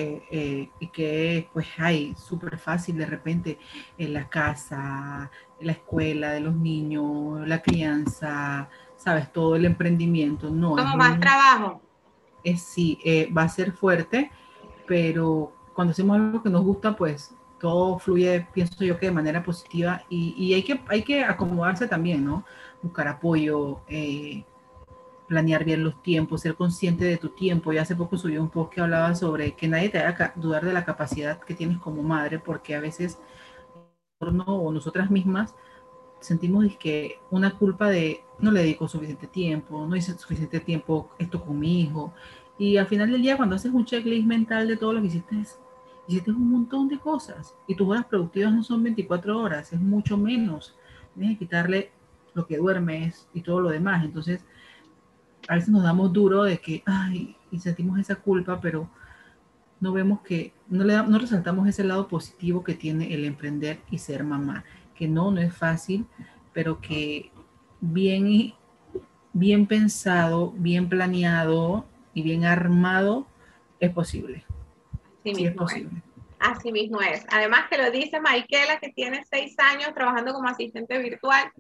y que pues hay súper fácil de repente en la casa, en la escuela de los niños, la crianza, sabes, todo el emprendimiento. No, Como más trabajo. sí, va a ser fuerte, pero cuando hacemos algo que nos gusta, pues todo fluye, pienso yo que de manera positiva y hay que acomodarse también, ¿no? Buscar apoyo, planear bien los tiempos, ser consciente de tu tiempo. Ya hace poco subí un post que hablaba sobre que nadie te haga dudar de la capacidad que tienes como madre, porque a veces no, o nosotras mismas sentimos que una culpa de no le dedico suficiente tiempo, no hice suficiente tiempo esto con mi hijo. Y al final del día, cuando haces un checklist mental de todo lo que hiciste, hiciste un montón de cosas. Y tus horas productivas no son 24 horas, es mucho menos. Tienes que quitarle lo que duermes y todo lo demás. Entonces, a veces nos damos duro de que, ay, y sentimos esa culpa, pero no vemos que, no resaltamos ese lado positivo que tiene el emprender y ser mamá, que no es fácil, pero que bien, bien pensado, bien planeado y bien armado es posible. Así Sí es mismo es. posible. Así mismo es. Además que lo dice Michaela, que tiene 6 años trabajando como asistente virtual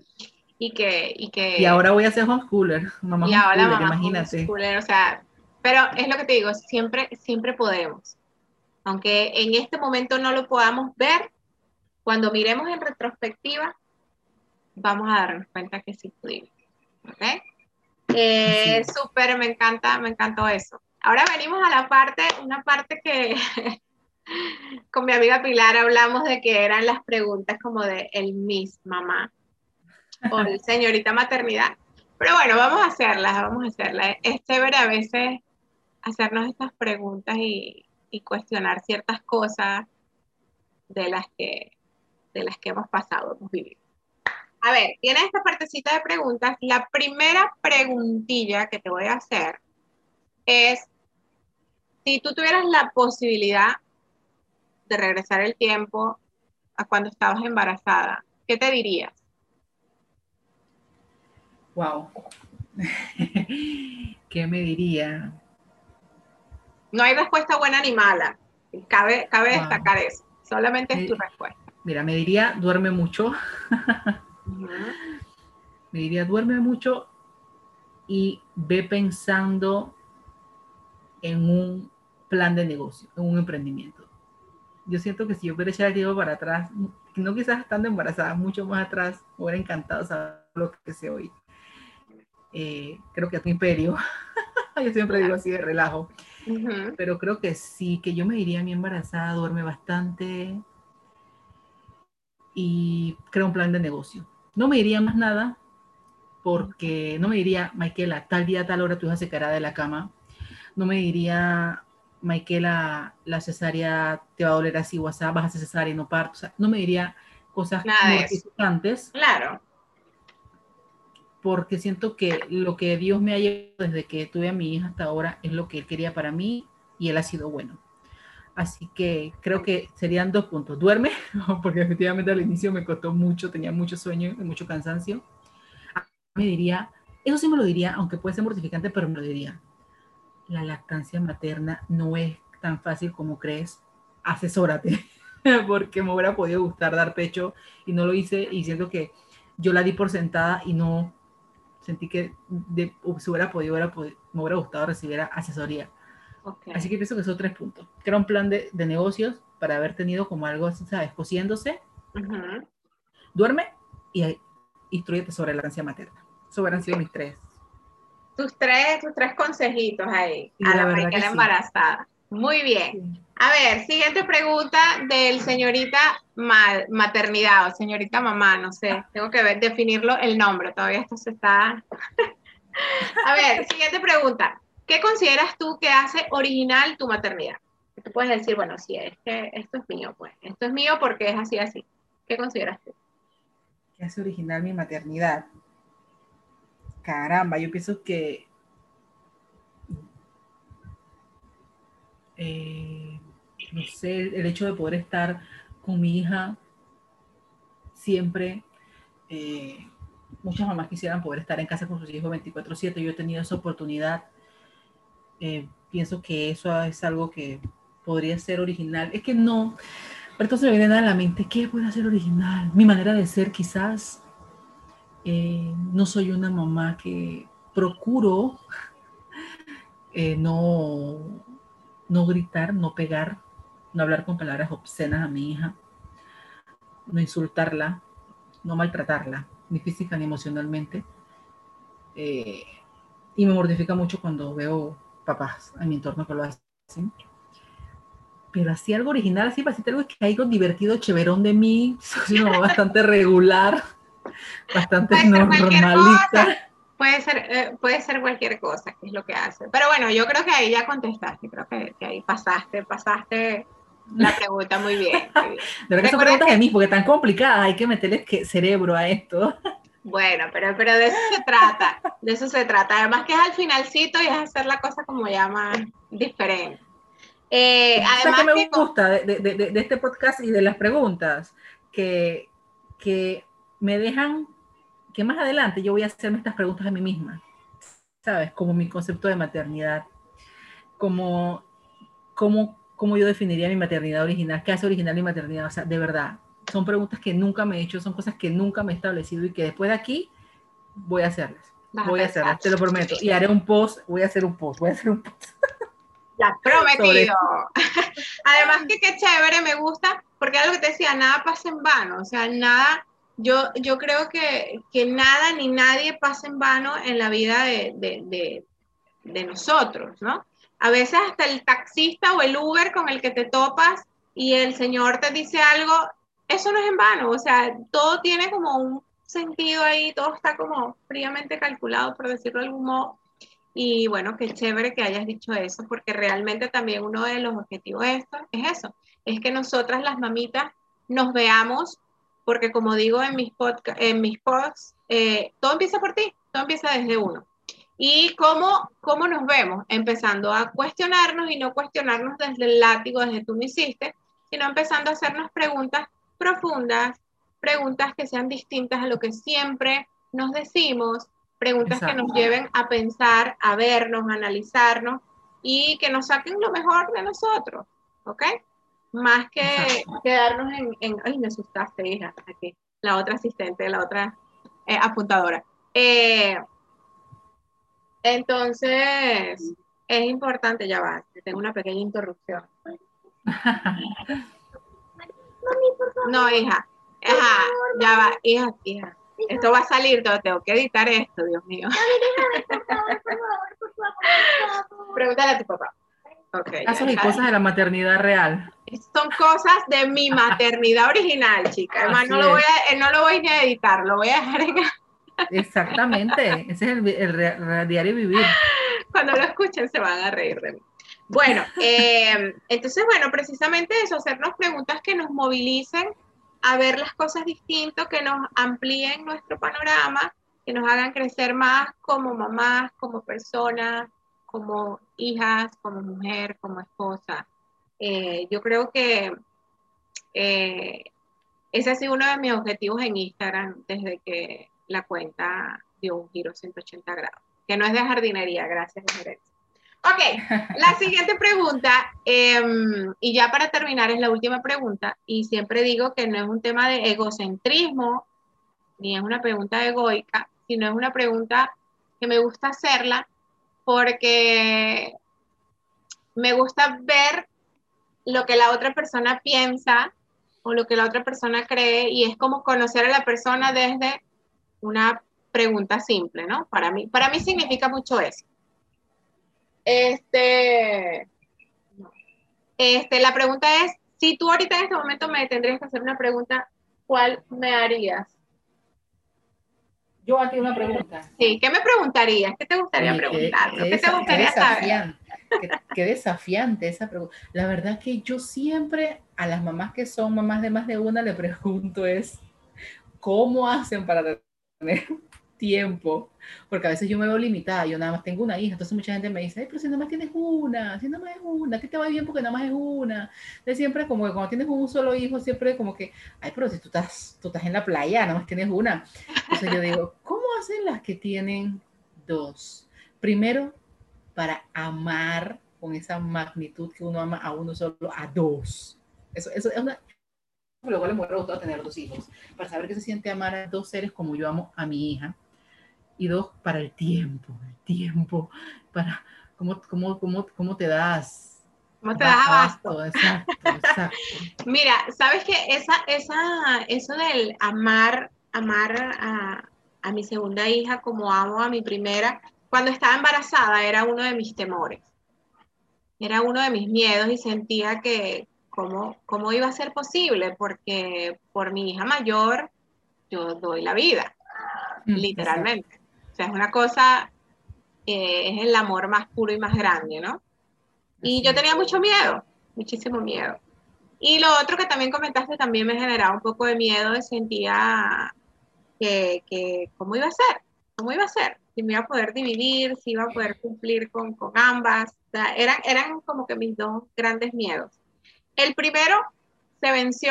Y ahora voy a ser homeschooler, mamá y ahora homeschooler, mamá imagínate. homeschooler, o sea, pero es lo que te digo, siempre, siempre podemos. Aunque en este momento no lo podamos ver, cuando miremos en retrospectiva, vamos a darnos cuenta que sí pudimos. ¿Ok? Así es. Súper, me encantó eso. Ahora venimos a la parte, una parte que con mi amiga Pilar hablamos de que eran las preguntas como de el Miss Mamá o el señorita maternidad. Pero bueno, vamos a hacerlas, vamos a hacerlas. Es chévere a veces hacernos estas preguntas y cuestionar ciertas cosas de las que, de las que hemos pasado, hemos vivido. A ver, tienes esta partecita de preguntas. La primera preguntilla que te voy a hacer es, si tú tuvieras la posibilidad de regresar el tiempo a cuando estabas embarazada, ¿qué te dirías? Wow. ¿Qué me diría? No hay respuesta buena ni mala. Cabe Wow. destacar eso. Solamente es tu Me, respuesta. mira, me diría, duerme mucho. Ujú. Me diría, duerme mucho y ve pensando en un plan de negocio, en un emprendimiento. Yo siento que si yo hubiera echado el tiempo para atrás, no quizás estando embarazada, mucho más atrás, me hubiera encantado saber lo que sé hoy. Creo que es tu imperio. Yo siempre digo así de relajo. Ujú. Pero creo que sí, que yo me diría mi embarazada, duerme bastante y creo un plan de negocio. No me diría más nada porque no me diría, Michaela, tal día, tal hora tu hija se caerá de la cama. No me diría, Michaela, la cesárea te va a doler así, WhatsApp, vas a hacer cesárea y no parto. O sea, no me diría cosas Nada de eso. mortificantes Claro. porque siento que lo que Dios me ha llevado desde que tuve a mi hija hasta ahora es lo que Él quería para mí y Él ha sido bueno. Así que creo que serían 2 puntos. Duerme, porque efectivamente al inicio me costó mucho, tenía mucho sueño y mucho cansancio. Me diría, eso sí me lo diría, aunque puede ser mortificante, pero me lo diría. La lactancia materna no es tan fácil como crees. Asesórate, porque me hubiera podido gustar dar pecho y no lo hice y siento que yo la di por sentada y no sentí que se me hubiera gustado recibir asesoría. Ok. Así que pienso que son 3 puntos. Que era un plan de negocios para haber tenido como algo, ¿sabes? Cosiéndose, Ujú. duerme y instruyete sobre la lactancia materna. Eso hubieran sido mis tres. Tus tres consejitos ahí Y a la la verdad que Michaela sí. embarazada. Muy bien. Sí. A ver, siguiente pregunta del señorita maternidad o señorita mamá, no sé, tengo que ver, definirlo el nombre, todavía esto se está. A ver, siguiente pregunta. ¿Qué consideras tú que hace original tu maternidad? Tú puedes decir, bueno, sí, es que esto es mío, pues. Esto es mío porque es así, así. ¿Qué consideras tú? Que hace original mi maternidad. Caramba, yo pienso que no sé, el hecho de poder estar con mi hija siempre, muchas mamás quisieran poder estar en casa con sus hijos 24/7. Yo he tenido esa oportunidad. Pienso que eso es algo que podría ser original. Es que no, pero entonces me viene a la mente, ¿qué puede ser original? Mi manera de ser quizás. No soy una mamá que procuro no gritar, no pegar, no hablar con palabras obscenas a mi hija, no insultarla, no maltratarla, ni física ni emocionalmente. Y me mortifica mucho cuando veo papás en mi entorno que lo hacen. Pero así algo original, así para decirte algo, es que hay algo divertido, chéverón de mí, soy una mamá bastante regular, bastante Puede ser cualquier normalita. cosa. Puede ser cualquier cosa, que es lo que hace. Pero bueno, yo creo que ahí ya contestaste, creo que ahí pasaste la pregunta muy bien, muy bien. De verdad que son Recuerda preguntas de que, mí, porque tan complicadas, hay que meterle cerebro a esto. bueno, pero de eso se trata, de eso se trata. Además que es al finalcito y es hacer la cosa como ya más diferente. ¿Sabes qué Además me que, gusta de este podcast y de las preguntas? Que, que me dejan que más adelante yo voy a hacerme estas preguntas a mí misma, ¿sabes? Como mi concepto de maternidad, como, cómo yo definiría mi maternidad original, qué hace original mi maternidad, o sea, de verdad, son preguntas que nunca me he hecho, son cosas que nunca me he establecido y que después de aquí vas a voy a pensar, hacerlas, te lo prometo, y haré un post, voy a hacer un post ya sobre prometido. Además que qué chévere, me gusta, porque es lo que te decía, nada pasa en vano, o sea, nada, yo creo que nada ni nadie pasa en vano en la vida de nosotros, ¿no? A veces hasta el taxista o el Uber con el que te topas y el señor te dice algo, eso no es en vano, o sea, todo tiene como un sentido ahí, todo está como fríamente calculado, por decirlo de algún modo. Y bueno, qué chévere que hayas dicho eso, porque realmente también uno de los objetivos de esto es eso, es que nosotras las mamitas nos veamos, porque como digo en mis posts, todo empieza por ti, todo empieza desde uno. ¿Y cómo nos vemos? Empezando a cuestionarnos y no cuestionarnos desde el látigo, desde tú me hiciste, sino empezando a hacernos preguntas profundas, preguntas que sean distintas a lo que siempre nos decimos, preguntas que nos Exacto. lleven a pensar, a vernos, a analizarnos y que nos saquen lo mejor de nosotros, ¿ok? Más que Exacto. quedarnos ay, me asustaste, hija, aquí, la otra asistente, la otra apuntadora. Entonces, es importante, ya va, tengo una pequeña interrupción. No, hija, ajá, ya va, hija. Esto va a salir, tengo que editar esto, Dios mío. Pregúntale a tu papá. Ok, Casos y cosas de la maternidad real. son cosas de mi maternidad original, chica. Además, Así es. no lo voy ni a editar, lo voy a dejar en... Exactamente. Ese es el diario vivir. Cuando lo escuchen se van a reír de mí. Bueno, entonces, bueno, precisamente eso, hacernos preguntas que nos movilicen a ver las cosas distinto, que nos amplíen nuestro panorama, que nos hagan crecer más como mamás, como personas, como hijas, como mujer, como esposa. Yo creo que eh, ese ha sido uno de mis objetivos en Instagram desde que la cuenta dio un giro 180 grados, que no es de jardinería, gracias, Gerencia. Ok, la siguiente pregunta, y ya para terminar es la última pregunta, y siempre digo que no es un tema de egocentrismo, ni es una pregunta egoica, sino es una pregunta que me gusta hacerla porque me gusta ver lo que la otra persona piensa o lo que la otra persona cree, y es como conocer a la persona desde una pregunta simple, ¿no? Para mí significa mucho eso. Este, la pregunta es, si tú ahorita en este momento me tendrías que hacer una pregunta, ¿cuál me harías? Yo a ti una pregunta. Sí, ¿qué me preguntarías? ¿Qué te gustaría Oye, preguntarme? ¿Qué te gustaría saber? qué desafiante esa pregunta. La verdad que yo siempre a las mamás que son mamás de más de una le pregunto es, ¿cómo hacen para tener? tiempo, porque a veces yo me veo limitada, yo nada más tengo una hija, entonces mucha gente me dice, ay, pero si nada más tienes una, si nada más es una, a ti te va bien porque nada más es una. Entonces siempre como que cuando tienes un solo hijo, siempre como que, ay, pero si tú estás en la playa, nada más tienes una. Entonces yo digo, ¿cómo hacen las que tienen dos? Primero, para amar con esa magnitud que uno ama a uno solo, a dos. Eso es una, luego le muero a tener dos hijos, para saber qué se siente amar a dos seres como yo amo a mi hija. Y dos, para el tiempo, para cómo te das ¿Cómo te das abasto? abasto, exacto, exacto. Mira, sabes que eso del amar a mi segunda hija como amo a mi primera, cuando estaba embarazada era uno de mis temores, era uno de mis miedos y sentía que cómo iba a ser posible, porque por mi hija mayor yo doy la vida, Exacto. literalmente. O sea, es una cosa, es el amor más puro y más grande, ¿no? Y yo Así es. tenía mucho miedo, muchísimo miedo. Y lo otro que también comentaste también me generaba un poco de miedo, sentía que cómo iba a ser, cómo iba a ser, si me iba a poder dividir, si iba a poder cumplir con ambas. O sea, eran como que mis dos grandes miedos. El primero se venció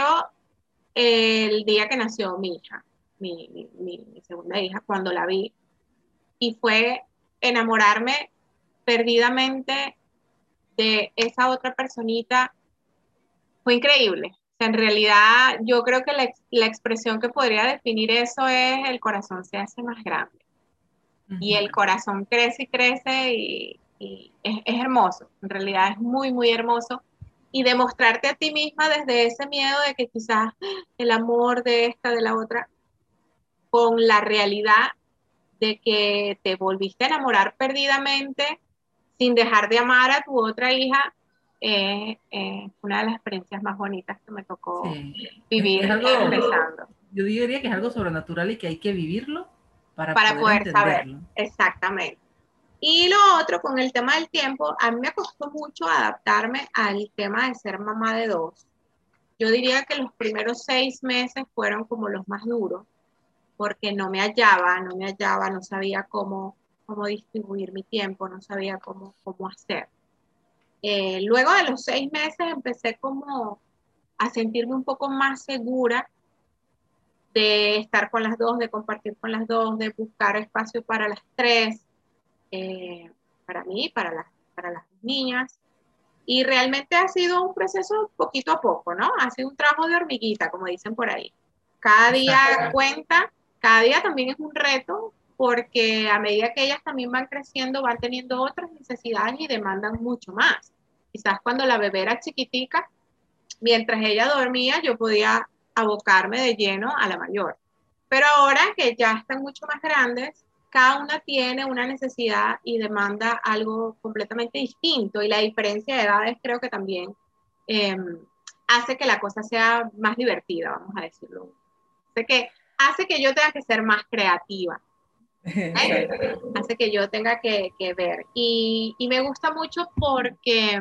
el día que nació mi hija, mi segunda hija, cuando la vi, y fue enamorarme perdidamente de esa otra personita. Fue increíble. O sea, en realidad, yo creo que la expresión que podría definir eso es el corazón se hace más grande. Y el corazón crece y crece y es hermoso. En realidad es muy, muy hermoso. Y demostrarte a ti misma desde ese miedo de que quizás el amor de esta, de la otra, con la realidad de que te volviste a enamorar perdidamente sin dejar de amar a tu otra hija, es una de las experiencias más bonitas que me tocó Sí. Es vivir algo, empezando, yo diría que es algo sobrenatural y que hay que vivirlo para para poder poder saber entenderlo. exactamente. Y lo otro, con el tema del tiempo, a mí me costó mucho adaptarme al tema de ser mamá de dos. Yo diría que los primeros 6 meses fueron como los más duros, porque no me hallaba, no sabía cómo distribuir mi tiempo, no sabía cómo hacer. Luego de los 6 meses empecé como a sentirme un poco más segura de estar con las dos, de compartir con las dos, de buscar espacio para las tres, eh, para mí, para las niñas. Y realmente ha sido un proceso poquito a poco, ¿no? Ha sido un trabajo de hormiguita, como dicen por ahí. Cada día Exacto. cuenta, cada día también es un reto, porque a medida que ellas también van creciendo, van teniendo otras necesidades y demandan mucho más. Quizás cuando la bebé era chiquitica, mientras ella dormía, yo podía abocarme de lleno a la mayor. Pero ahora que ya están mucho más grandes, cada una tiene una necesidad y demanda algo completamente distinto. Y la diferencia de edades creo que también eh, hace que la cosa sea más divertida, vamos a decirlo. Hace que yo tenga que ser más creativa. ¿Eh? Exacto. Hace que yo tenga que ver. Y me gusta mucho porque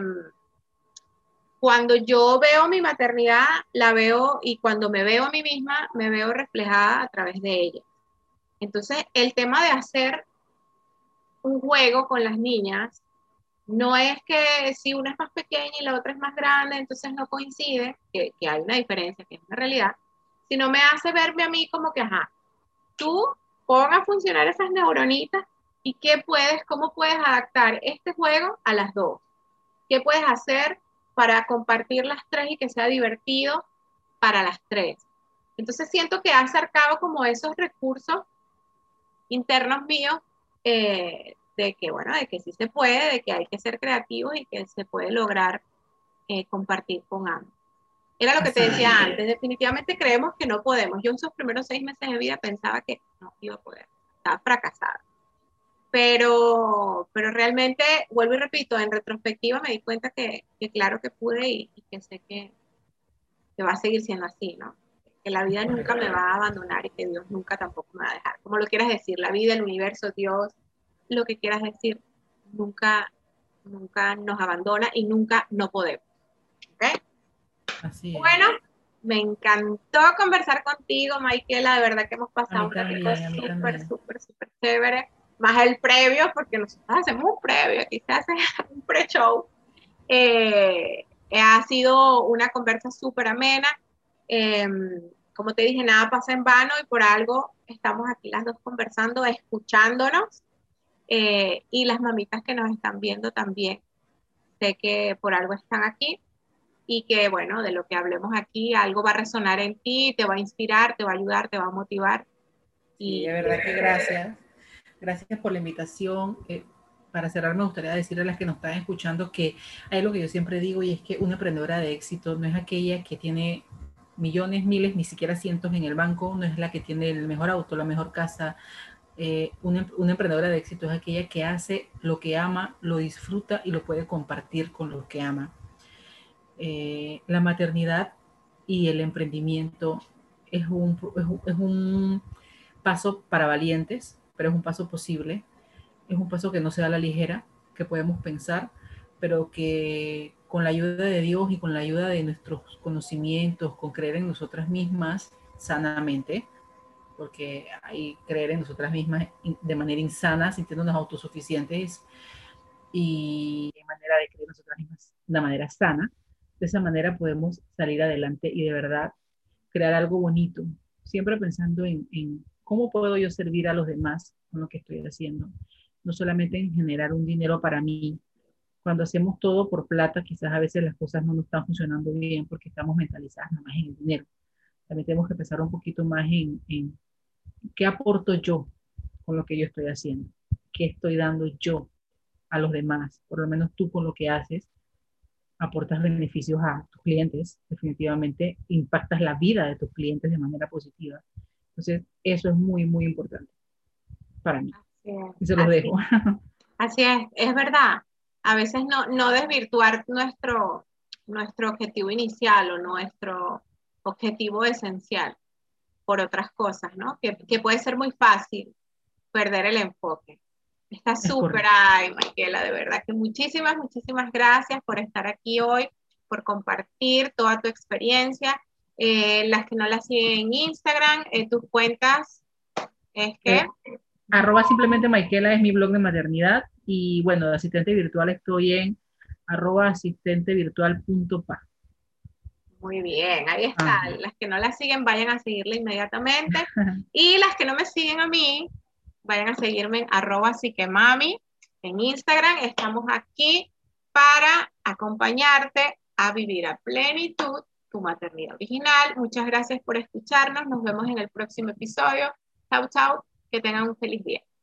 cuando yo veo mi maternidad, la veo y cuando me veo a mí misma, me veo reflejada a través de ella. Entonces, el tema de hacer un juego con las niñas no es que si una es más pequeña y la otra es más grande, entonces no coincide, que hay una diferencia, que es una realidad, sino me hace verme a mí como que, ajá, tú pon a funcionar esas neuronitas y cómo puedes adaptar este juego a las dos. ¿Qué puedes hacer para compartir las tres y que sea divertido para las tres? Entonces siento que ha acercado como esos recursos internos míos de que, bueno, de que sí se puede, de que hay que ser creativos y que se puede lograr compartir con ambos. Era lo que te Así es. decía antes, definitivamente creemos que no podemos. Yo en esos primeros 6 meses de vida pensaba que no iba a poder, estaba fracasada. Pero realmente, vuelvo y repito, en retrospectiva me di cuenta que claro que pude y que sé que va a seguir siendo así, ¿no? Que la vida nunca me va a abandonar y que Dios nunca tampoco me va a dejar. Como lo quieras decir, la vida, el universo, Dios, lo que quieras decir, nunca, nunca nos abandona y nunca no podemos. ¿Ok? Así es. Bueno, Me encantó conversar contigo, Michaela. De verdad que hemos A pasado mí un ratito también, a mí súper, también. súper, súper chévere. Más el previo, porque nosotros hacemos un previo, aquí se hace un pre-show. Ha sido una conversa súper amena. Eh, Como te dije, nada pasa en vano y por algo estamos aquí las dos conversando, escuchándonos. Y las mamitas que nos están viendo también, sé que por algo están aquí y que, bueno, de lo que hablemos aquí, algo va a resonar en ti, te va a inspirar, te va a ayudar, te va a motivar. Sí, de Y verdad que gracias. Gracias por la invitación. Para cerrar, me gustaría decirle a las que nos están escuchando que hay algo que yo siempre digo y es que una emprendedora de éxito no es aquella que tiene millones, miles, ni siquiera cientos en el banco, no es la que tiene el mejor auto, la mejor casa. Una emprendedora de éxito es aquella que hace lo que ama, lo disfruta y lo puede compartir con los que ama. La maternidad y el emprendimiento es un paso para valientes, pero es un paso posible, es un paso que no se da a la ligera, que podemos pensar, pero que con la ayuda de Dios y con la ayuda de nuestros conocimientos, con creer en nosotras mismas sanamente, porque hay creer en nosotras mismas de manera insana, sintiéndonos autosuficientes y de manera de creer en nosotras mismas de manera sana, de esa manera podemos salir adelante y de verdad crear algo bonito, siempre pensando en cómo puedo yo servir a los demás con lo que estoy haciendo, no solamente en generar un dinero para mí. Cuando hacemos todo por plata, quizás a veces las cosas no nos están funcionando bien porque estamos mentalizadas nada más en el dinero. También tenemos que pensar un poquito más en qué aporto yo con lo que yo estoy haciendo, qué estoy dando yo a los demás, por lo menos tú con lo que haces aportas beneficios a tus clientes, definitivamente impactas la vida de tus clientes de manera positiva. Entonces, eso es muy, muy importante para mí. así es, Y se los así, dejo. así es verdad. A veces no desvirtuar nuestro objetivo inicial o nuestro objetivo esencial por otras cosas, ¿no? Que puede ser muy fácil perder el enfoque. Está Es súper, correcto. ay, Michaela, de verdad que muchísimas, muchísimas gracias por estar aquí hoy, por compartir toda tu experiencia. Las que no la siguen en Instagram, tus cuentas es que, Eh, arroba simplemente Maikela es mi blog de maternidad y bueno, de asistente virtual estoy en arroba asistentevirtual.pa. muy bien, ahí está. Ajá. Las que no la siguen, vayan a seguirla inmediatamente. Y las que no me siguen a mí, vayan a seguirme en arroba psiquemami en Instagram. Estamos aquí para acompañarte a vivir a plenitud tu maternidad original. Muchas gracias por escucharnos. Nos vemos en el próximo episodio. Chau, chau. Que tengan un feliz día.